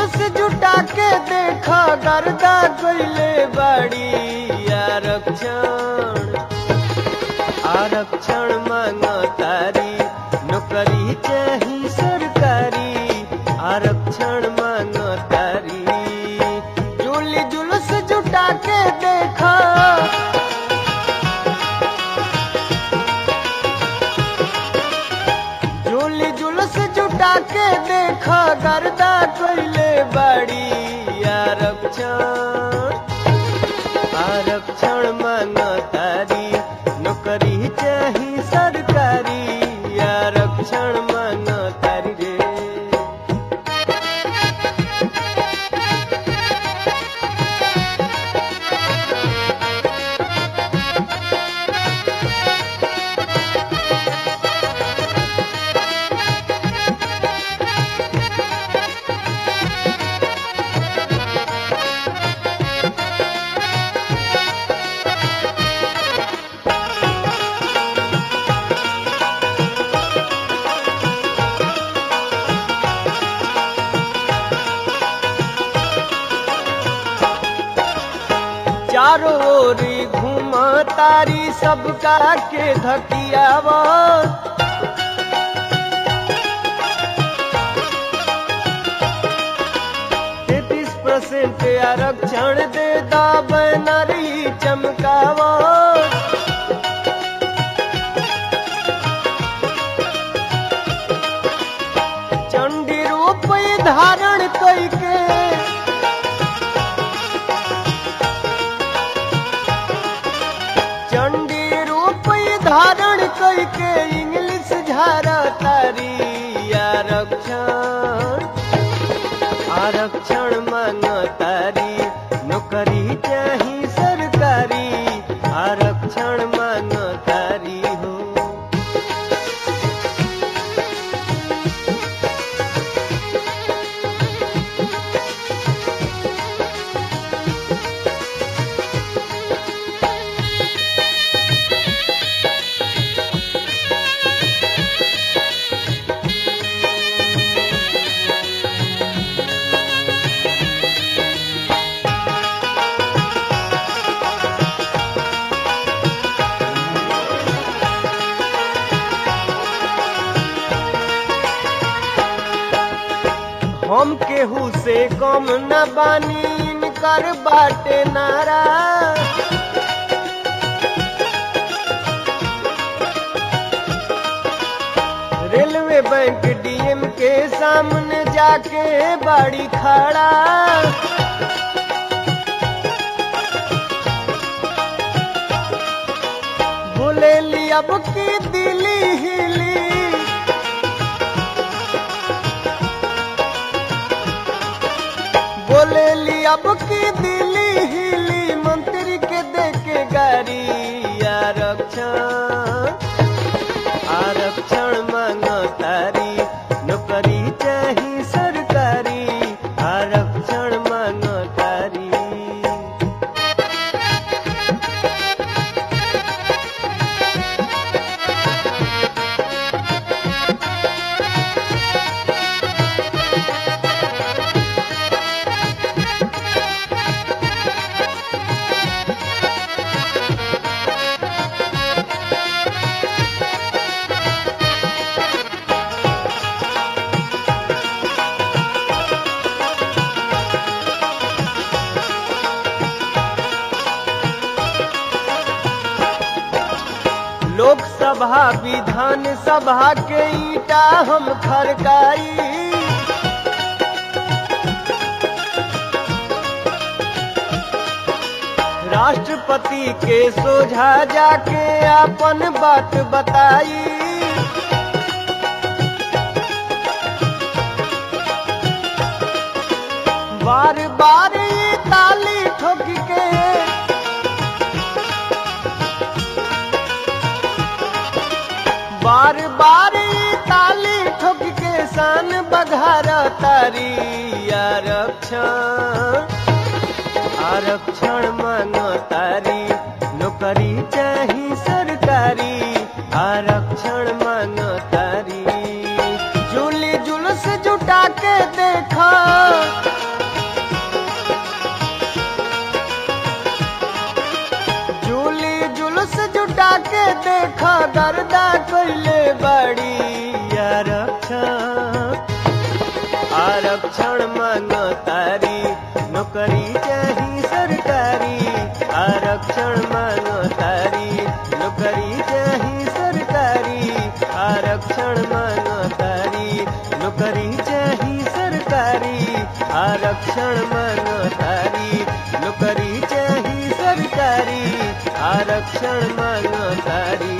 जुलूस जुटा के देखा गर्दा कइले बाड़ी आरक्षण आरक्षण मांगतारी नौकरी चाही सरकारी आरक्षण मांगतारी जुली जुलूस जुटा के देखा जुली जुलूस जुटा के देखा गर्दा कइले बाड़ी आरक्षण आरक्षण मांगतारी नौकरी चाही सरकारी आरक्षण मांगतारी रे। चारों ओरी घूमा तारी सबका के धकियावा 33% आरक्षण दे दा बनरी चमकावा चंडी रूप धारण कइके धारण कइके इंग्लिश झारा तारी आरक्षण आरक्षण मांगतारी नौकरी चाही सरकारी आरक्षण मांगतारी हो। हम केहू से कम न बानी इनकर बाटे नारा रेलवे बैंक डीएम के सामने जाके बाड़ी खड़ा बोले ली अब की दिली हिली बोले ली अब की दिली हिली मंत्री के देके गाड़ी आरक्षण आरक्षण मांगतारी नौकरी चाही सरकारी आरक्षण मांगतारी। लोकसभा विधान सभा के ईटा हम खड़काई राष्ट्रपति के सोझा जाके अपन बात बताई बार बार ये ताली ठोक के बार बार ताली ठोक के शान बघारा तारी आरक्षण आरक्षण मांगतारी नौकरी चाही सरकारी आरक्षण मांगतारी जुली जुलूस जुटा के देखा आरक्षण मांगो तारी नौकरी चाही सरकारी आरक्षण मांगो तारी नौकरी चाही सरकारी आरक्षण मांगो तारी नौकरी चाही सरकारी आरक्षण मांगो तारी नौकरी चाही सरकारी आरक्षण मांगो तारी